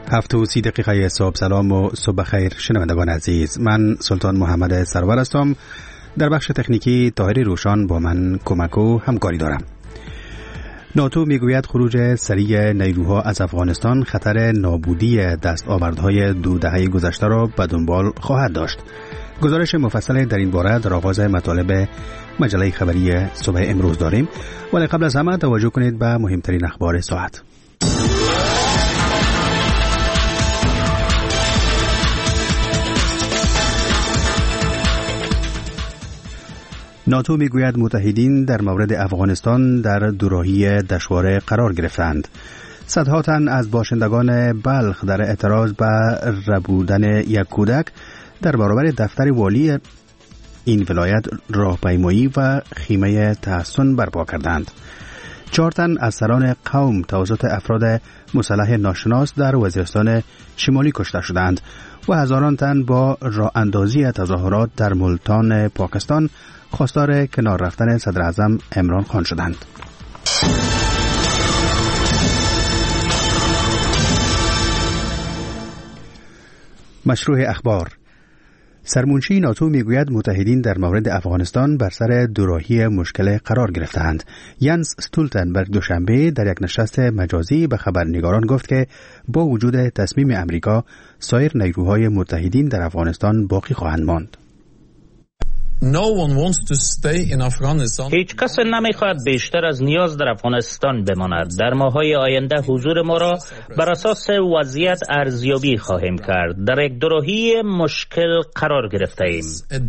7:30 صبح. سلام و صبح خیر شنوندگان عزیز، من سلطان محمد سرور هستم. در بخش تکنیکی طاهری روشان با من کمک و همکاری دارم. ناتو میگوید خروج سریع نیروها از افغانستان خطر نابودی دستاوردهای 2 دهه گذشته را به دنبال خواهد داشت. گزارش مفصل در این باره در آغاز مطالب مجله خبری صبح امروز داریم، ولی قبل از همه توجه کنید به مهمترین اخبار ساعت. ناتو میگوید متحدین در مورد افغانستان در دوراهی دشوار قرار گرفتند. صدها تن از باشندگان بلخ در اعتراض به ربودن یک کودک در برابر دفتر والی این ولایت راهپیمایی و خیمه تحسن برپا کردند. 4 تن از سران قوم توسط افراد مسلح ناشناس در وزیرستان شمالی کشته شدند و هزاران تن با راه اندازی تظاهرات در ملتان پاکستان خواستار کنار رفتن صدر اعظم عمران خان شدند. مشروع اخبار. سرمنشی ناتو میگوید متحدین در مورد افغانستان بر سر دوراهی مشکل قرار گرفتند. ینس استولتنبرگ دوشنبه در یک نشست مجازی به خبرنگاران گفت که با وجود تصمیم امریکا سایر نیروهای متحدین در افغانستان باقی خواهند ماند. هیچ کس نمیخواهد بیشتر از نیاز در افغانستان بماند. در ماه‌های آینده حضور ما را بر اساس وضعیت ارزیابی خواهیم کرد. در یک دوراهی مشکل قرار گرفته ایم.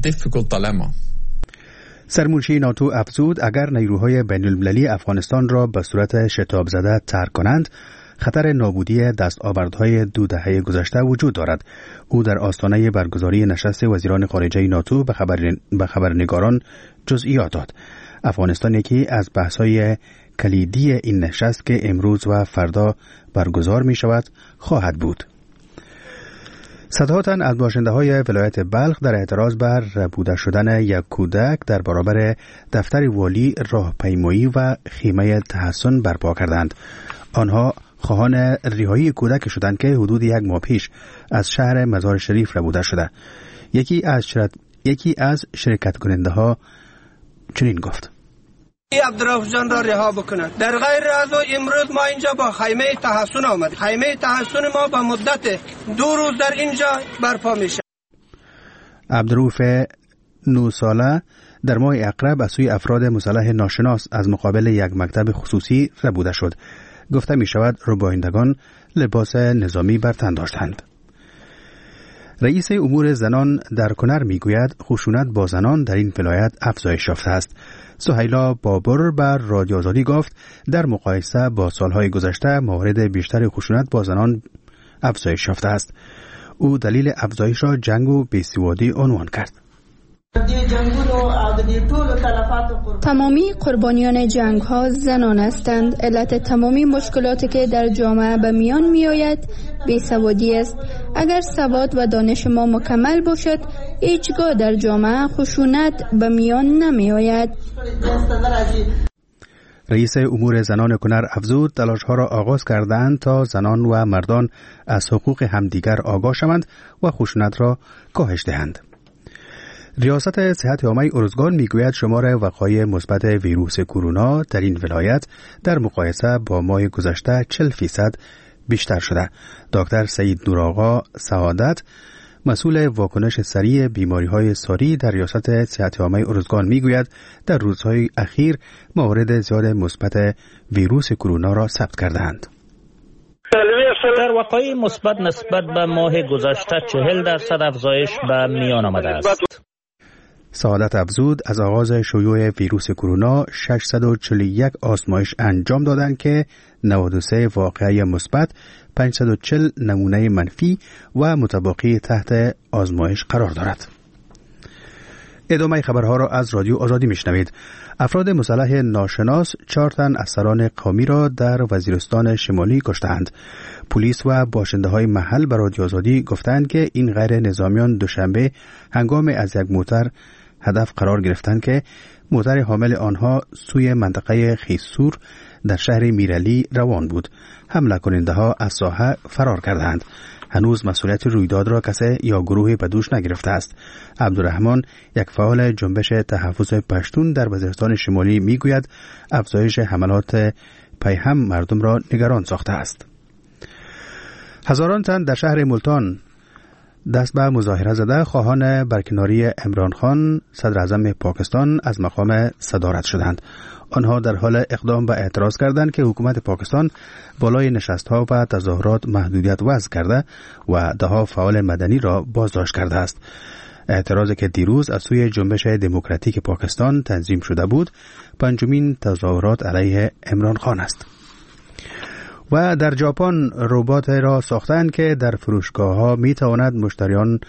سرمنشی ناتو افزود اگر نیروهای بین‌المللی افغانستان را به صورت شتاب زده ترک کنند، خطر نابودی دستاوردهای 2 دهه گذشته وجود دارد. او در آستانه برگزاری نشست وزیران خارجه ناتو به خبرنگاران جزئیات داد. افغانستان یکی از بحث‌های کلیدی این نشست که امروز و فردا برگزار می شود خواهد بود. صدها تن از باشنده‌های ولایت بلخ در اعتراض بر ربوده شدن یک کودک در برابر دفتر والی راهپیمایی و خیمه تحسن برپا کردند. آنها خواهان رهایی کودک شدند که حدود 1 ماه پیش از شهر مزار شریف ربوده شده. یکی از شرکت کننده ها چنین گفت: عبدالرؤوف جان را رها بکنند. در غیر از امروز ما اینجا با خیمه تحسن آمد. خیمه تحسن ما با مدت 2 روز در اینجا برپا میشه. عبدالرؤوف 9 ساله در ماه اقرب از سوی افراد مسلح ناشناس از مقابل یک مکتب خصوصی ربوده شد. گفته می شود ربایندگان لباس نظامی بر تن داشتند. رئیس امور زنان در کنر می گوید خشونت با زنان در این ولایت افزایش یافته است. سهیلا بابر بر رادیو آزادی گفت در مقایسه با سالهای گذشته موارد بیشتر خشونت با زنان افزایش یافته است. او دلیل افزایش را جنگ و بیسوادی عنوان کرد. تمامی قربانیان جنگ ها زنان هستند. علت تمامی مشکلاتی که در جامعه به میان می آید بیسوادی است. اگر سواد و دانش ما مکمل باشد هیچگاه در جامعه خشونت به میان نمی آید. رئیس امور زنان کنر افزود تلاش‌ها را آغاز کردند تا زنان و مردان از حقوق همدیگر آگاه شوند و خشونت را کاهش دهند. ریاست صحت عامه ارزگان میگوید شمار وقایع مثبت ویروس کرونا در این ولایت در مقایسه با ماه گذشته 40% بیشتر شده. دکتر سعید نورآقا سعادت مسئول واکنش سریع بیماری‌های ساری در ریاست صحت عامه ارزگان میگوید در روزهای اخیر موارد زیاد مثبت ویروس کرونا را ثبت کردند. در وقایع مثبت نسبت به ماه گذشته 40% افزایش به میان آمده است. سعادت افزود از آغاز شیوع ویروس کرونا 641 آزمایش انجام دادند که 93 واقعه مثبت، 540 نمونه منفی و متباقی تحت آزمایش قرار دارد. ادامه خبرها را از رادیو آزادی میشنوید. افراد مسلح ناشناس 4 تن از سران قومی را در وزیرستان شمالی کشتند. پلیس و باشنده‌های محل به رادیو آزادی گفتند که این غیر نظامیان دوشنبه هنگام از یک موتر هدف قرار گرفتند که موتر حامل آنها سوی منطقه خیسور در شهر میرعلی روان بود. حمله کننده ها از ساحه فرار کردند. هنوز مسئولیت رویداد را کسی یا گروهی به دوش نگرفته است. عبدالرحمن، یک فعال جنبش تحفظ پشتون در وزیرستان شمالی، میگوید افزایش حملات پیهم مردم را نگران ساخته است. هزاران تن در شهر ملتان دست به مظاهره زده خواهان برکناری عمران خان صدر اعظم پاکستان از مقام صدارت شدند. آنها در حال اقدام به اعتراض کردند که حکومت پاکستان بالای نشست‌ها و تظاهرات محدودیت وضع کرده و ده‌ها فعال مدنی را بازداشت کرده است. اعتراضی که دیروز از سوی جنبش دموکراتیک پاکستان تنظیم شده بود، پنجمین تظاهرات علیه عمران خان است. و در ژاپن ربات را ساختند که در فروشگاه‌ها می‌تواند مشتریان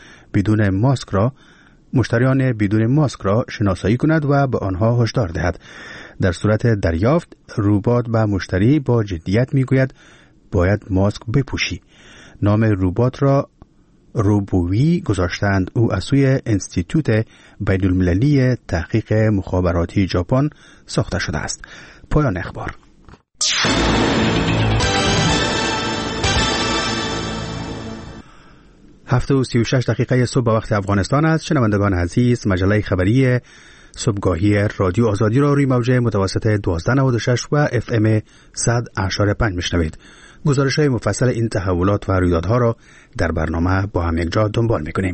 بدون ماسک را شناسایی کند و به آنها هشدار دهد. در صورت دریافت، ربات به مشتری با جدیت میگوید باید ماسک بپوشی. نام ربات را روبوی گذاشتند. او از سوی انستیتوت بین‌المللی تحقیق مخابراتی ژاپن ساخته شده است. پایان اخبار. 7:36 صبح به وقت افغانستان است. شنوندگان عزیز، مجله خبری صبحگاهی رادیو آزادی را روی موج متوسط 1296 و FM 100.5 میشنوید. گزارش‌های مفصل این تحولات و رویدادها را در برنامه با هم یک جا دنبال می‌کنیم.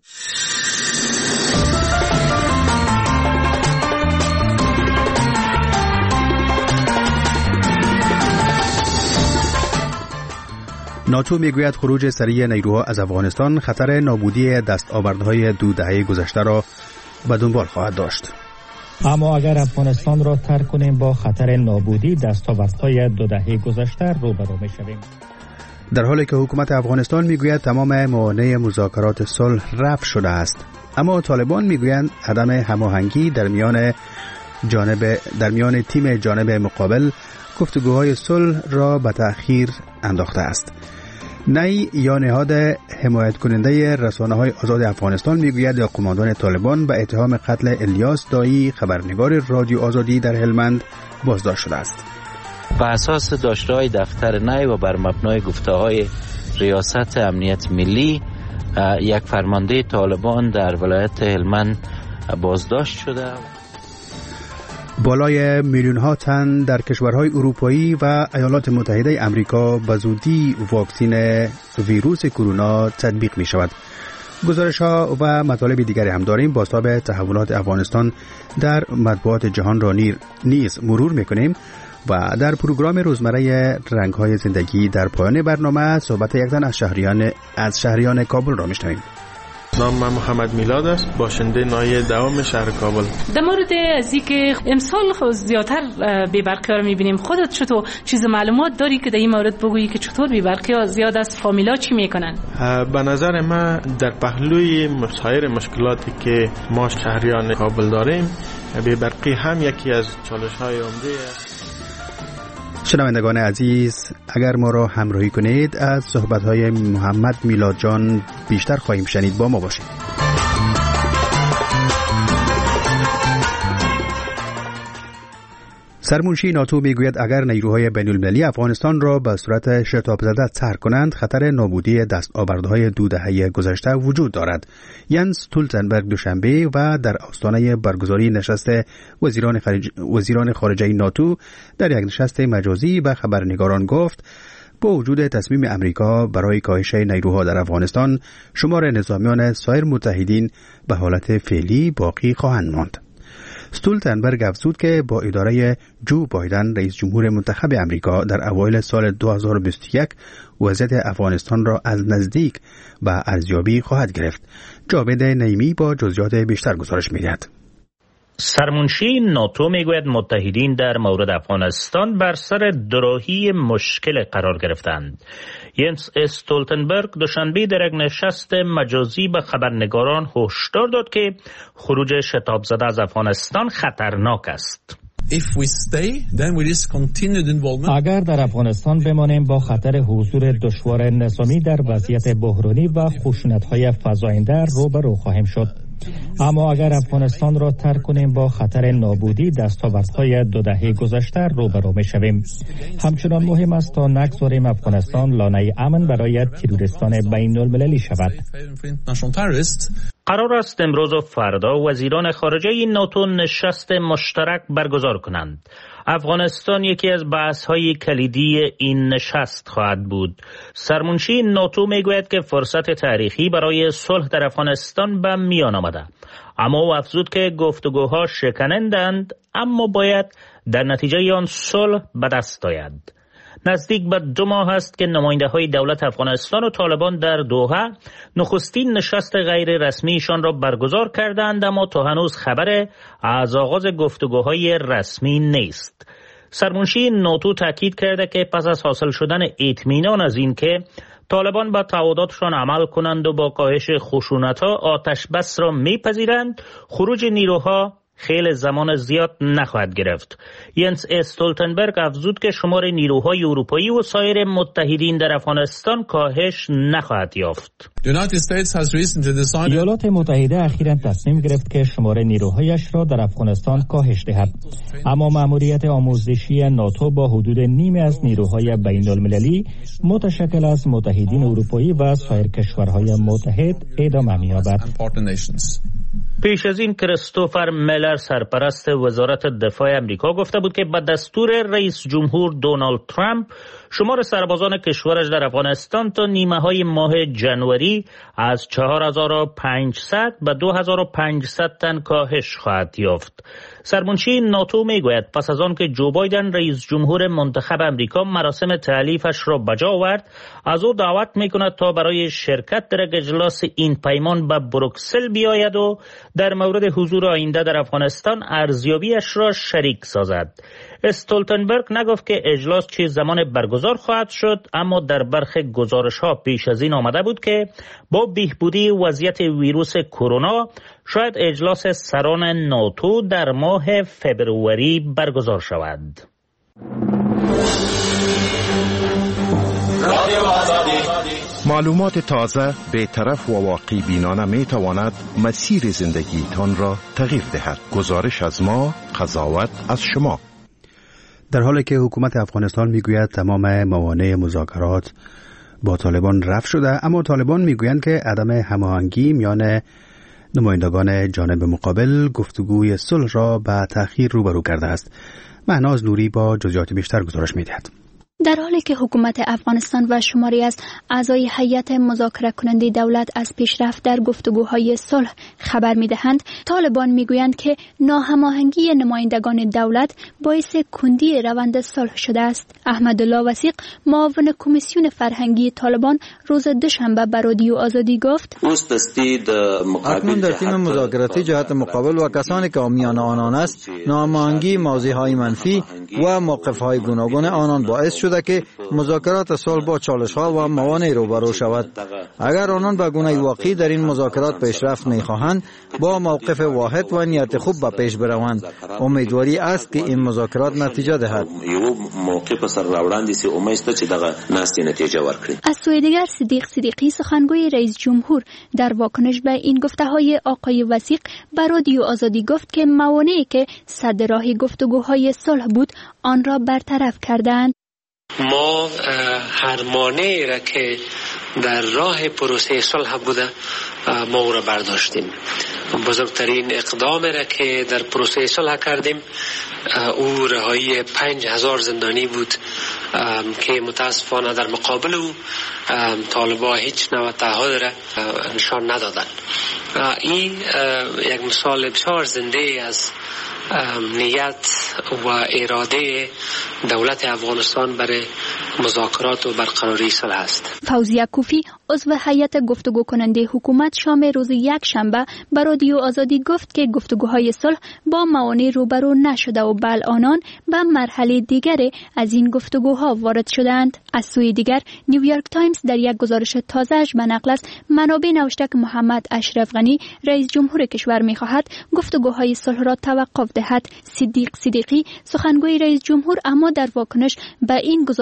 ناتو میگوید خروج سریع نیروها از افغانستان خطر نابودی دستاوردهای 2 دهه گذشته را به دنبال خواهد داشت. اما اگر افغانستان را ترک کنیم با خطر نابودی دستاوردهای 2 دهه گذشته روبرو میشویم. در حالی که حکومت افغانستان میگوید تمام موانع مذاکرات صلح رفع شده است، اما طالبان میگویند عدم هماهنگی در میان تیم جانب مقابل گفتگوهای صلح را به تأخیر انداخته است. نی یا نهاد حمایت کننده رسانه‌های آزاد افغانستان میگوید قماندان طالبان به اتهام قتل الیاس دایی خبرنگار رادیو آزادی در هلمند بازداشت شده است. بر اساس داشته‌های دفتر نی و بر مبنای گفته‌های ریاست امنیت ملی، یک فرمانده طالبان در ولایت هلمند بازداشت شده. بالای میلیون‌ها تن در کشورهای اروپایی و ایالات متحده آمریکا به زودی واکسن ویروس کرونا تطبیق می شود. گزارش‌ها و مطالب دیگری هم داریم. بازتاب تحولات افغانستان در مطبوعات جهان را نیز مرور می‌کنیم و در پروگرام روزمره رنگ‌های زندگی در پایان برنامه صحبت یک زن از شهریان کابل را می‌شنویم. نام من محمد میلاد است، باشنده ناحیه دوام شهر کابل. در مورد از اینکه امسال زیادتر بی‌برقی‌ها رو می‌بینیم، خودت چطور چیز معلومات داری که در این مورد بگویی که چطور بی‌برقی‌ها زیاد از فامیلا چی میکنن؟ به نظر من در پهلوی مسایر مشکلاتی که ما شهریان کابل داریم، بی‌برقی هم یکی از چالش‌های عمده است. شنوندگان عزیز، اگر ما را همراهی کنید از صحبت‌های محمد میلاد جان بیشتر خواهیم شنید. با ما باشید. سرمنشی ناتو میگوید اگر نیروهای بین‌المللی افغانستان را به صورت شتاب زده ترک کنند، خطر نابودی دستاوردهای 2 دهه گذشته وجود دارد. ینس استولتنبرگ دوشنبه و در آستانه برگزاری نشست وزیران خارجه ناتو در یک نشست مجازی به خبرنگاران گفت با وجود تصمیم امریکا برای کاهش نیروها در افغانستان، شمار نظامیان سایر متحدین به حالت فعلی باقی خواهند ماند. استولتنبرگ افزود که با اداره جو بایدن رئیس جمهور منتخب امریکا در اوایل سال 2021 وضعیت افغانستان را از نزدیک به ارزیابی خواهد گرفت. جاوید نعیمی با جزئیات بیشتر گزارش می‌دهد. سرمنشی ناتو میگوید متحدین در مورد افغانستان بر سر دوراهی مشکل قرار گرفتند. ینس استولتنبرگ دوشنبه در یک نشست مجازی به خبرنگاران هشدار داد که خروج شتاب زده از افغانستان خطرناک است. اگر در افغانستان بمانیم با خطر حضور دشوار نظامی در وضعیت بحرانی و خشونت‌های فزاینده روبرو خواهیم شد. اما اگر افغانستان را ترک کنیم با خطر نابودی دستاوردهای 2 دهه گذشته روبرو می‌شویم. همچنان مهم است تا نگذاریم افغانستان لانه امن برای تروریستان بین‌المللی شود. قرار است امروز و فردا وزیران خارجه ناتو نشست مشترک برگزار کنند. افغانستان یکی از بحث‌های کلیدی این نشست خواهد بود. سرمنشی ناتو میگوید که فرصت تاریخی برای صلح در افغانستان به میان آمده، اما او افزود که گفتگوها شکنندند، اما باید در نتیجه آن صلح به دست آید. نزدیک به 2 ماه است که نماینده‌های دولت افغانستان و طالبان در دوحه نخستین نشست غیر رسمیشان را برگزار کردند، اما تا هنوز خبر از آغاز گفتگوهای رسمی نیست. سرمنشی ناتو تاکید کرده که پس از حاصل شدن اطمینان از این که طالبان با تعهداتشان عمل کنند و با کاهش خشونت‌ها آتش بس را می‌پذیرند، خروج نیروها خیلی زمان زیاد نخواهد گرفت. ینس استولتنبرگ افزود که شمار نیروهای اروپایی و سایر متحدین در افغانستان کاهش نخواهد یافت. ایالات متحده اخیراً تصمیم گرفت که شمار نیروهایش را در افغانستان کاهش دهد، اما مأموریت آموزشی ناتو با حدود نیمی از نیروهای بین‌المللی متشکل از متحدین اروپایی و سایر کشورهای متحد ادامه می‌یابد. پیش از این کریستوفر میلر سرپرست وزارت دفاع امریکا گفته بود که به دستور رئیس جمهور دونالد ترامپ شمار سربازان کشورش در افغانستان تا نیمه های ماه جنوری از 4500 به 2500 تن کاهش خواهد یافت. سرمنشی ناتو میگوید پس از آن که جو بایدن رئیس جمهور منتخب امریکا مراسم تألیفش را بجا آورد، از او دعوت میکند تا برای شرکت در اجلاس این پیمان به بروکسل بیاید و در مورد حضور آینده در افغانستان ارزیابیش را شریک سازد. استولتنبرگ نگفت که اجلاس چه زمان برگزار خواهد شد، اما در برخی گزارش‌ها پیش از این آمده بود که با بهبودی وضعیت ویروس کرونا شاید اجلاس سران ناتو در ماه فبروری برگزار شود. معلومات تازه، بی‌طرف و واقعی بینانه می تواند مسیر زندگیتان را تغییر دهد. گزارش از ما، قضاوت از شما. در حالی که حکومت افغانستان میگوید تمام موانع مذاکرات با طالبان رفع شده، اما طالبان میگویند که عدم هماهنگی میان نمایندگان جانب مقابل گفتگوی صلح را به تأخیر روبرو کرده است. مهناز نوری با جزئیات بیشتر گزارش می‌دهد. در حالی که حکومت افغانستان و شماری از اعضای هیئت مذاکره کننده دولت از پیشرفت در گفتگوهای صلح خبر می‌دهند، طالبان می‌گویند که ناهماهنگی نمایندگان دولت باعث کندی روند صلح شده است. احمدالله وثیق، معاون کمیسیون فرهنگی طالبان، روز دوشنبه به رادیو آزادی گفت: اکنون در تیم مذاکراتی جهت مقابل و کسانی که عامیان آنان است، ناهماهنگی، موضع‌های منفی و موقف‌های گوناگون آنان باعث شد که مذاکرات صلح با چالش‌ها و موانع روبرو شود. اگر آنان به گونه واقعی در این مذاکرات پیشرفت می‌خواهند، با موقف واحد و نیت خوب به پیش بروند. امیدواری است که این مذاکرات نتیجه دهد. از سوی دیگر صدیق صدیقی، سخنگوی رئیس جمهور، در واکنش به این گفته‌های آقای وثیق به رادیو آزادی گفت که موانعی که سد راه گفتگوهای صلح بود، آن را برطرف کردند. ما هر مانعی را که در راه پروسه صلح بوده ما او را برداشتیم. بزرگترین اقدام را که در پروسه صلح کردیم او رهایی 5000 زندانی بود که متاسفانه در مقابل او طالبان هیچ نوع تعهد را نشان ندادند. این یک مثال بسیار زنده از نیت و اراده دولت افغانستان برای مذاکرات و برقراری صلح است. فوزیه کوفی، عضو هیئت گفتگو کننده حکومت، شام روز یک شنبه به رادیو آزادی گفت که گفتگوهای صلح با موانع روبرو نشده و بل آنان به مرحله دیگری از این گفتگوها وارد شدند. از سوی دیگر نیویورک تایمز در یک گزارش تازه‌اش به نقل از منابع نوشته که محمد اشرف غنی، رئیس جمهور کشور، می‌خواهد گفتگوهای صلح را توقف دهد. صدیق صدیقی، سخنگوی رئیس جمهور، اما در واکنش به این گزارش نیویورک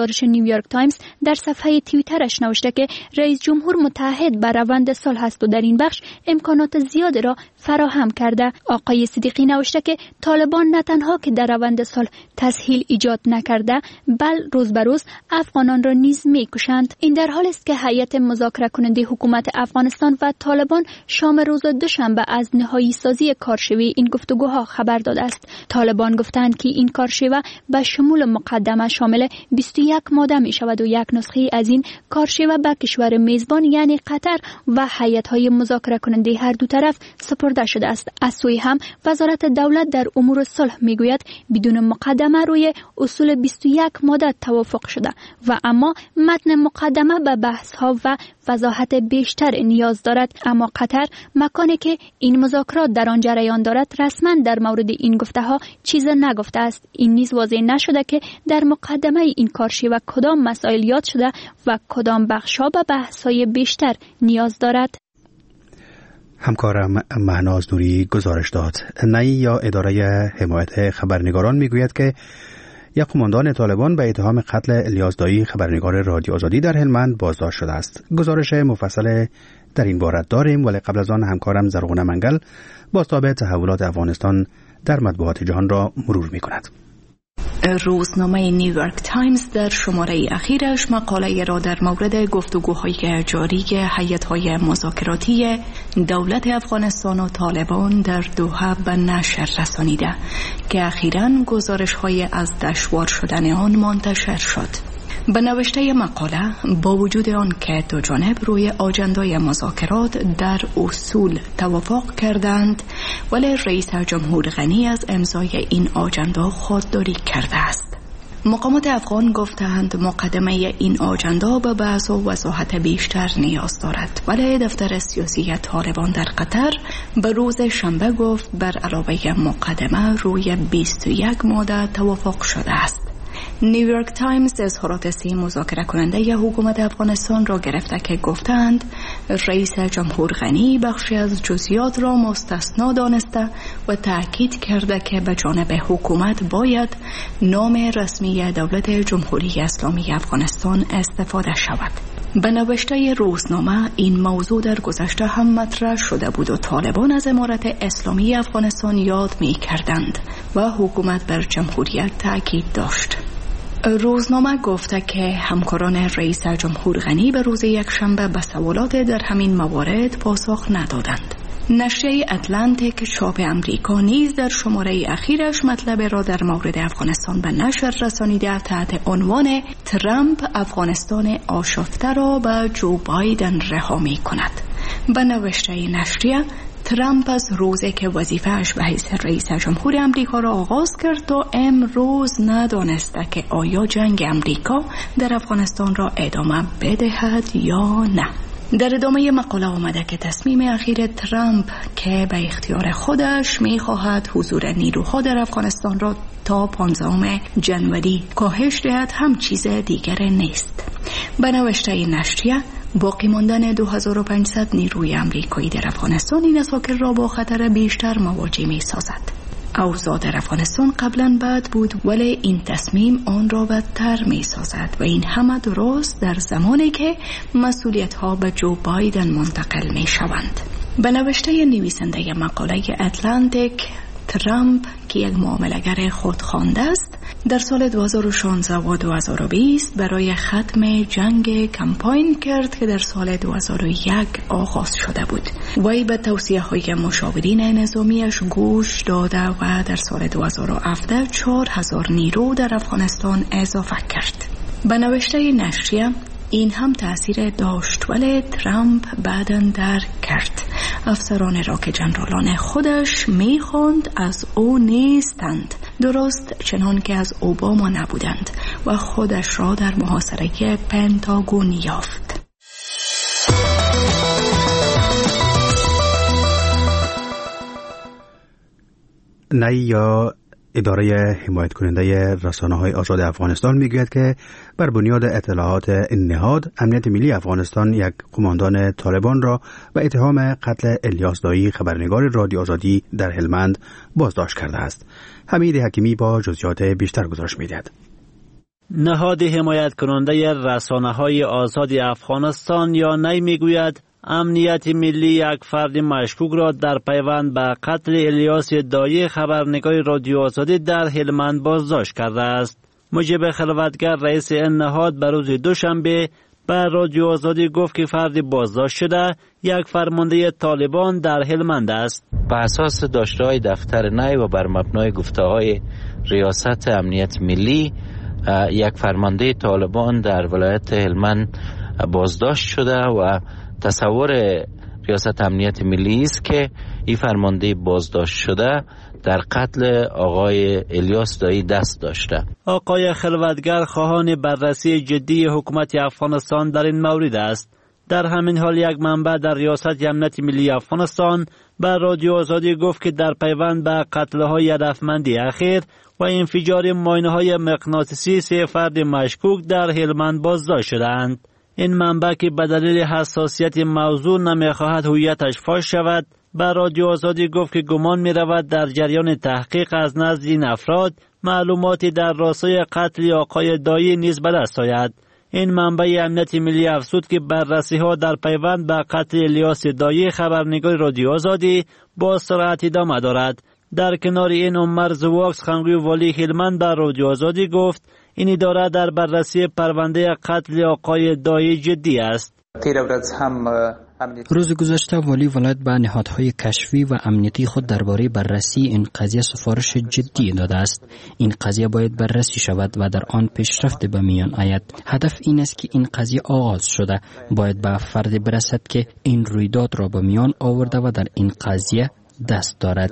نیویورک تایمز در صفحه توییترش نوشته که رئیس جمهور متعهد به روند صلح است و در این بخش امکانات زیادی را فراهم کرده. آقای صدیقی نوشته که طالبان نه تنها که در روند صلح تسهیل ایجاد نکرده، بل روز به روز افغانان را نیز می‌کشند. این در حالی است که هیئت مذاکره کننده حکومت افغانستان و طالبان شام روز دوشنبه از نهایی سازی کارشوی این گفتگوها خبر داده است. طالبان گفتند که این کارشوی به شمول مقدمه شامل 21 ماده می شود و یک نسخه از این کارشوی به کشور میزبان یعنی قطر و هیئت‌های مذاکره کننده هر دو طرف سپرده شده است. از سوی هم وزارت دولت در امور صلح میگوید بدون مقدمه روی اصول 21 ماده توافق شده و اما متن مقدمه به بحث‌ها و وضاحت بیشتر نیاز دارد. اما قطر مکانی که این مذاکرات در آن جریان دارد رسما در مورد این گفته‌ها چیز نگفته است. این نیز واضح نشده که در مقدمه این کارشوی و کدام مسائل یاد شده و کدام بخش‌ها به بحث‌های بیشتر نیاز دارد. همکارم مهناز نوری گزارش داد. نئی یا اداره حمایت خبرنگاران میگوید که یک قماندان طالبان به اتهام قتل الیاس دایی خبرنگار رادیو آزادی در هلمند بازداشت شده است. گزارش مفصل در این باره داریم، ولی قبل از آن همکارم زرغونه منگل بازتاب تحولات افغانستان در مطبوعات جهان را مرور می‌کند. روزنامه نیویورک تایمز در شماره اخیرش مقاله را در مورد گفتگوهای جاری هیئت‌های مذاکراتی دولت افغانستان و طالبان در دوحه به نشر رسانیده که اخیراً گزارش‌های از دشوار شدن آن منتشر شد. به نوشته مقاله با وجود آن که دو جانب روی آجندای مذاکرات در اصول توافق کردند، ولی رئیس جمهور غنی از امضای این آجندا خودداری کرده است. مقامات افغان گفتند مقدمه این آجندا به بحث و وضاحت بیشتر نیاز دارد، ولی دفتر سیاسی طالبان در قطر به روز شنبه گفت بر علاوه مقدمه روی 21 ماده توافق شده است. نیویورک تایمز اظهارات سی مذاکره کننده حکومت افغانستان را گرفته که گفتند رئیس جمهور غنی بخشی از جزئیات را مستثنا دانسته و تأکید کرده که به جانب حکومت باید نام رسمی دولت جمهوری اسلامی افغانستان استفاده شود. به نوشته روزنامه این موضوع در گذشته هم مطرح شده بود و طالبان از امارت اسلامی افغانستان یاد می کردند و حکومت بر جمهوریت تأکید داشت. روزنامه گفته که همکاران رئیس جمهور غنی به روز یکشنبه به سوالات در همین موارد پاسخ ندادند. نشریه اتلانتیک چاپ امریکا نیز در شماره اخیرش مطلب را در مورد افغانستان به نشر رسانیده تحت عنوان ترامپ افغانستان آشفته را به جو بایدن رها می کند. به نوشته نشریه ترامپ از روزی که وظیفه‌اش به حیث رئیس جمهور امریکا را آغاز کرد تا امروز ندانسته که آیا جنگ امریکا در افغانستان را ادامه بدهد یا نه. در ادامه مقاله آمده که تصمیم اخیر ترامپ که به اختیار خودش می‌خواهد حضور نیروها در افغانستان را تا 15 جنوری کاهش دهد هم چیز دیگر نیست. به نوشته نشریه باقی ماندن 2500 نیروی امریکایی در افغانستان این است که را با خطر بیشتر مواجه می‌سازد. اوضاع در افغانستان قبلا بد بود، ولی این تصمیم آن را بدتر می‌سازد و این همه درست در زمانی که مسئولیت‌ها به جو بایدن منتقل می‌شوند. به نوشته نویسنده مقاله اتلانتیک، ترامپ که یک معامله‌گر خودخوانده است در سال 2016 و 2020 برای ختم جنگ کمپاین کرد که در سال 2001 آغاز شده بود. وی به توصیه‌های مشاورین نظامیش گوش داده و در سال 2017 4000 نیرو در افغانستان اضافه کرد. به نوشته نشریه این هم تأثیر داشت، ولی ترامپ بعداً درک کرد. افسران را که جنرالان خودش می‌خواند از او نیستند، درست چنان که از اوباما نبودند و خودش را در محاصره پنتاگون یافت. نئی یا اداره حمایت کننده رسانه‌های آزاد افغانستان میگوید که بر بنیاد اطلاعات این نهاد امنیت ملی افغانستان یک قماندان طالبان را به اتهام قتل الیاس دایی خبرنگار رادیو آزادی در هلمند بازداشت کرده است. حمید حکیمی با جزئیات بیشتر گزارش می‌دهد. نهاد حمایت کننده رسانه‌های آزاد افغانستان یا نی میگوید امنیت ملی یک فرد مشکوک را در پیوند به قتل الیاس دایی خبرنگار رادیو آزادی در هلمند بازداشت کرده است. مجیب خلوتگر رئیس این نهاد به روز دوشنبه به رادیو آزادی گفت که فرد بازداشت شده یک فرمانده طالبان در هلمند است. به اساس داشته‌های دفتر نی و بر مبنای گفته‌های ریاست امنیت ملی یک فرمانده طالبان در ولایت هلمند بازداشت شده و تصور ریاست امنیت ملی است که این فرمانده بازداشت شده در قتل آقای الیاس دایی دست داشته. آقای خلوتگر خواهان بررسی جدی حکومت افغانستان در این مورد است. در همین حال یک منبع در ریاست امنیت ملی افغانستان به رادیو آزادی گفت که در پیوند به قتل‌های هدفمندی اخیر و انفجار ماینه‌های مغناطیسی 3 فرد مشکوک در هلمند بازداشت شدند. این منبع که به دلیل حساسیت موضوع نمی‌خواهد هویتش فاش شود، به رادیو آزادی گفت که گمان می‌رود در جریان تحقیق از نزد این افراد معلوماتی در راستای قتل آقای دایی نیز به دست آید. این منبع امنیت ملی افزود که بررسی‌ها در پیوند به قتل الیاس دایی خبرنگار رادیو آزادی با سرعت ادامه دارد. در کنار این عمر زواکس خانگوی والی هلمند به رادیو آزادی گفت این اداره در بررسی پرونده قتل آقای دایی جدی است. روز گذشته والی ولایت به نهادهای کشفی و امنیتی خود درباره بررسی این قضیه سفارش جدی داده است. این قضیه باید بررسی شود و در آن پیشرفت به میان آید. هدف این است که این قضیه آغاز شده، باید به فردی برسد که این رویداد را به میان آورده و در این قضیه دست دارد.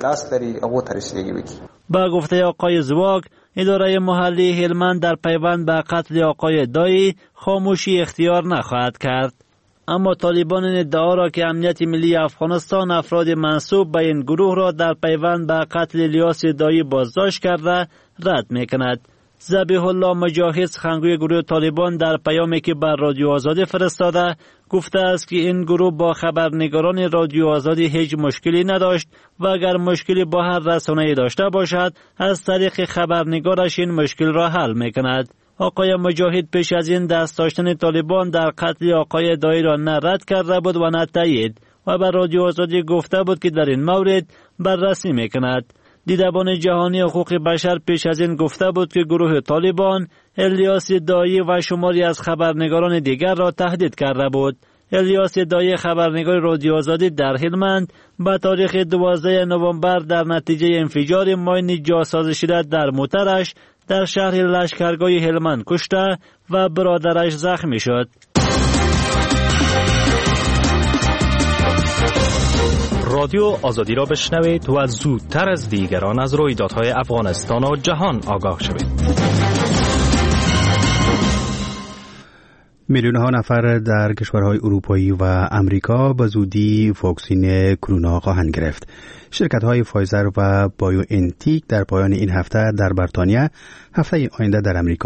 با گفته آقای زواک، اداره محلی هلمند در پیوند به قتل آقای دایی خاموشی اختیار نخواهد کرد. اما طالبان این ادعا را که امنیت ملی افغانستان افراد منسوب به این گروه را در پیوند به قتل الیاس دایی بازداشت کرده رد میکند. ذبیح الله مجاهد سخنگوی گروه طالبان در پیامی که بر رادیو آزادی فرستاده گفته است که این گروه با خبرنگاران رادیو آزادی هیچ مشکلی نداشت و اگر مشکلی با هر رسانه‌ای داشته باشد از طریق خبرنگارش این مشکل را حل میکند. آقای مجاهد پیش از این دست داشتن طالبان در قتل آقای دایی را نه رد کرده بود و نه تایید و بر رادیو آزادی گفته بود که در این مورد بررسی میکند. دیدبان جهانی حقوق بشر پیش از این گفته بود که گروه طالبان الیاس دایی و شماری از خبرنگاران دیگر را تهدید کرده بود. الیاس دایی خبرنگار رادیو آزادی در هلمند به تاریخ 12 نوامبر در نتیجه انفجار ماین جاسازی شده در موترش در شهر لشکرگاه هلمند کشته و برادرش زخمی شد. رادیو آزادی را بشنوید و زودتر از دیگران از رویدادهای افغانستان و جهان آگاه شوید. میلیون‌ها نفر در کشورهای اروپایی و امریکا به زودی واکسن کرونا خواهند گرفت. شرکت‌های فایزر و بایو انتیک در پایان این هفته در بریتانیا، هفته آینده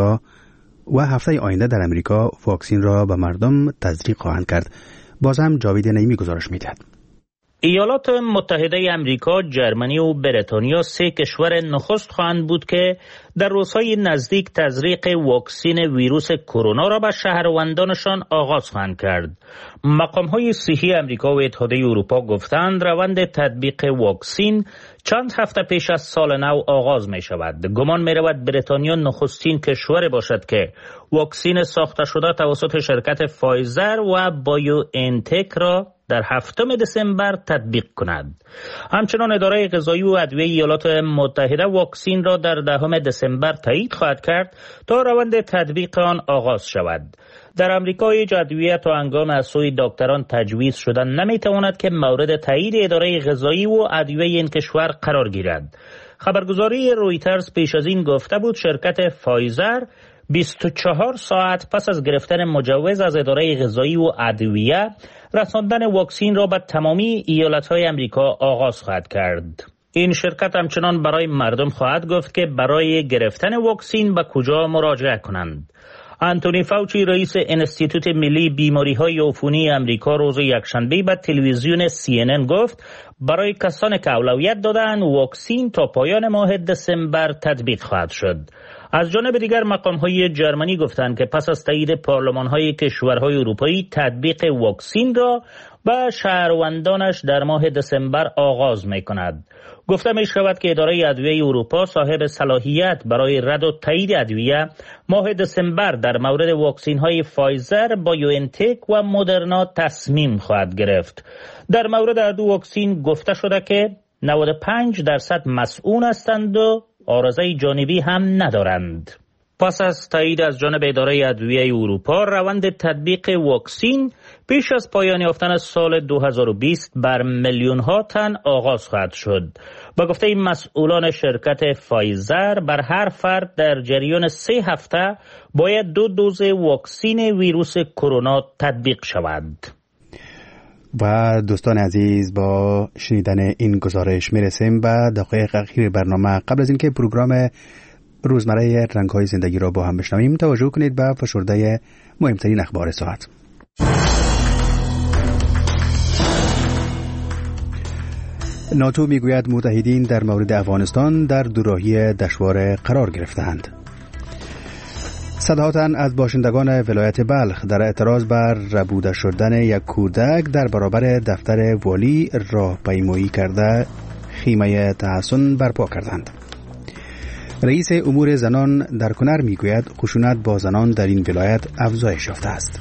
در امریکا واکسن را به مردم تزریق خواهند کرد. باز هم جاوید نعیمی گزارش می‌دهد. ایالات متحده امریکا، جرمنی و بریتانیا 3 کشور نخست خواهند بود که در روزهای نزدیک تزریق واکسن ویروس کرونا را به شهروندانشان آغاز خواهند کرد. مقام‌های صحی امریکا و اتحادیه اروپا گفتند روند تطبیق واکسن چند هفته پیش از سال نو آغاز می شود. گمان می رود بریتانیا نخستین کشور باشد که واکسن ساخته شده توسط شرکت فایزر و بایو انتک را در 7 دسامبر تطبیق کند. همچنان اداره غذایی و ادویه ایالات متحده واکسن را در 10 دسامبر تایید خواهد کرد تا روند تطبیق آن آغاز شود. در امریکا هیچ ادویه تا هنگام از سوی دکتران تجویز شدن نمیتواند که مورد تایید اداره غذایی و ادویه این کشور قرار گیرد. خبرگزاری رویترز پیش از این گفته بود شرکت فایزر 24 ساعت پس از گرفتن مجوز از اداره غذایی و ادویه رساندن واکسن را به تمامی ایالت‌های امریکا آغاز خواهد کرد. این شرکت همچنان برای مردم خواهد گفت که برای گرفتن واکسن به کجا مراجعه کنند. آنتونی فاوچی رئیس انستیتوت ملی بیماری‌های عفونی امریکا روز یکشنبه به تلویزیون CNN گفت برای کسانی که اولویت دادند واکسن تا پایان ماه دسامبر تطبیق خواهد شد. از جانب دیگر مقام‌های جرمنی گفتند که پس از تایید پارلمان‌های کشورهای اروپایی تطبیق واکسین را به شهروندانش در ماه دسامبر آغاز می‌کند. گفته می‌شود که اداره ادویه اروپا صاحب صلاحیت برای رد و تایید ادویه ماه دسامبر در مورد واکسین‌های فایزر، بایوانتک و مدرنا تصمیم خواهد گرفت. در مورد هر دو واکسین گفته شده که 95% مسئول هستند و عارضه جانبی هم ندارند. پس از تایید از جانب اداره ادویه اروپا، روند تطبیق واکسین پیش از پایان یافتن سال 2020 بر میلیون‌ها تن آغاز خواهد شد. با گفته مسئولان شرکت فایزر، بر هر فرد در جریان 3 هفته باید 2 دوز واکسین ویروس کرونا تطبیق شود. و دوستان عزیز، با شنیدن این گزارش میرسیم به دقایق اخیر برنامه. قبل از اینکه پروگرام روزمره رنگ‌های زندگی را با هم بشنویم، توجه کنید به فشرده مهمترین اخبار ساعت. ناتو میگوید متحدین در مورد افغانستان در دوراهی دشوار قرار گرفتند. صدها تن از باشندگان ولایت بلخ در اعتراض بر ربوده شدن یک کودک در برابر دفتر والی راهپیمایی کرده خیمه تحسن برپا کردند. رئیس امور زنان در کنر میگوید خشونت با زنان در این ولایت افزایش یافته است.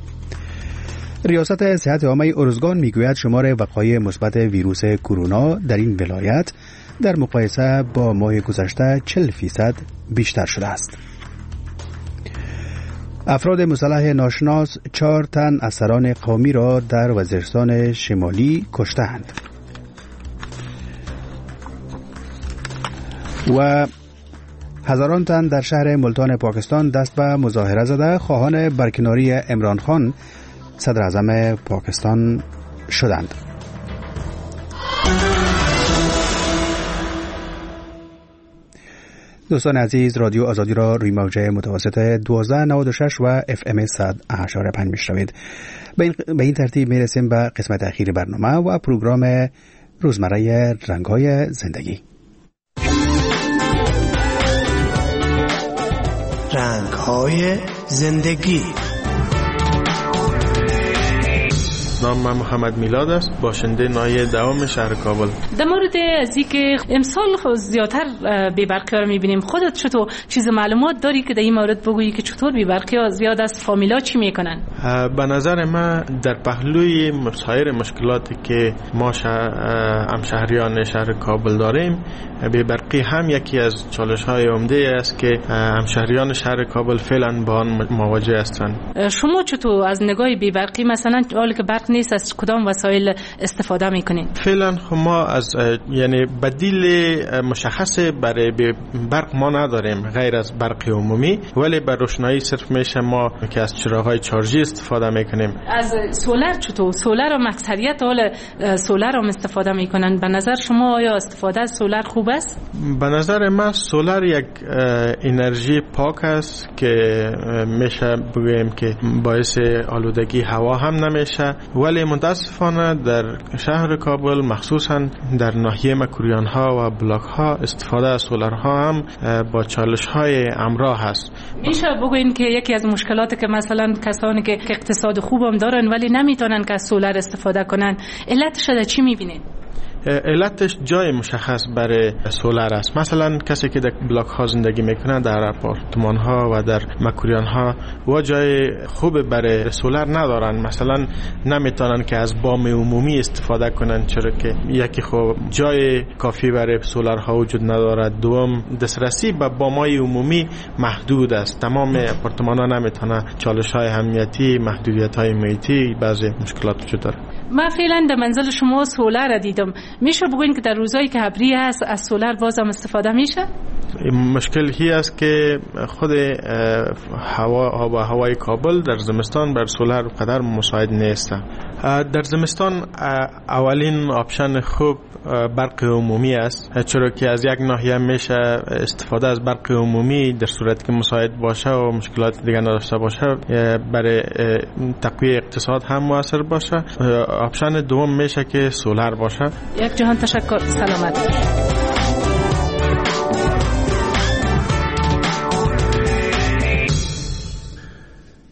ریاست صحت عامه ارزگان میگوید شمار وقایع مثبت ویروس کرونا در این ولایت در مقایسه با ماه گذشته 40% بیشتر شده است. افراد مسلح ناشناس 4 تن از سران قومی را در وزیرستان شمالی کشتند. و هزاران تن در شهر ملتان پاکستان دست به مظاهره زده خواهان برکناری عمران خان صدر اعظم پاکستان شدند. دوستان عزیز، رادیو آزادی را روی موجه متوسط 1296 و FM 100.5 میشنوید. به این ترتیب میرسیم به قسمت اخیر برنامه و پروگرام روزمره رنگ‌های زندگی. رنگ‌های زندگی. نام من محمد میلاد است، باشنده ناحیه دوم شهر کابل. در مورد از اینکه امسال زیادتر بی‌برقی‌ها رو می‌بینیم، خودت چطور چیز معلومات داری که در این مورد بگویی که چطور بی‌برقی‌ها زیاد از فامیلا چی میکنن؟ به نظر من در پهلوی سایر مشکلاتی که ما همشهریان شهر کابل داریم، بی‌برقی هم یکی از چالش‌های عمده است که همشهریان شهر کابل فعلا با آن مواجه هستند. شما چطور از نگاه بی‌برقی مثلا حالی که برق نیست از کدام وسایل استفاده میکنین؟ فعلا ما از یعنی بدیل مشخص برای برق ما نداریم غیر از برق عمومی، ولی بر روشنایی صرف میشه ما که از چراغ‌های چارجی استفاده میکنیم. از سولر چطور؟ سولر هم اکثریت حال سولر هم استفاده میکنن. به نظر شما آیا استفاده از سولر خوب است؟ به نظر من سولر یک انرژی پاک است که میشه بگوییم که باعث آلودگی هوا هم نمیشه، ولی متاسفانه در شهر کابل مخصوصا در ناحیه مکوریان ها و بلاک ها استفاده از سولر ها هم با چالش های همراه هست. میشه بگوین که یکی از مشکلاتی که مثلا کسانی که اقتصاد خوبم دارن ولی نمیتونن که از سولر استفاده کنن، علتش در چی میبینید؟ علتش جای مشخص برای سولر است. مثلا کسی که در بلاک ها زندگی میکنه، در آپارتمان ها و در مکوریان ها و جای خوب برای سولر ندارن، مثلا نمیتونن که از بام عمومی استفاده کنن، چرا که یکی خب جای کافی برای سولر ها وجود ندارد، دوم دسترسی به بامای عمومی محدود است. تمام آپارتمان ها نمیتونن، چالش های امنیتی، محدودیت های محیطی، بعضی مشکلات وجود داره. من فعلا در منزل شما سولر دیدم، میشه بگوین که در روزایی که ابری هست از سولر بازم استفاده میشه؟ مشکل هی است که خود هوای کابل در زمستان بر سولر قدر مساعد نیست. در زمستان اولین آپشن خوب برق عمومی است، چرا که از یک ناحیه میشه استفاده از برق عمومی در صورتی که مساعد باشه و مشکلات دیگر نداشته باشه برای تقویت اقتصاد هم موثر باشه. آپشن دوم میشه که سولر باشه. یک جهان تشکر، سلامت.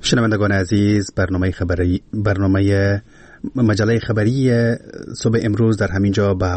شنوندگان عزیز، برنامه مجله خبری صبح امروز در همینجا به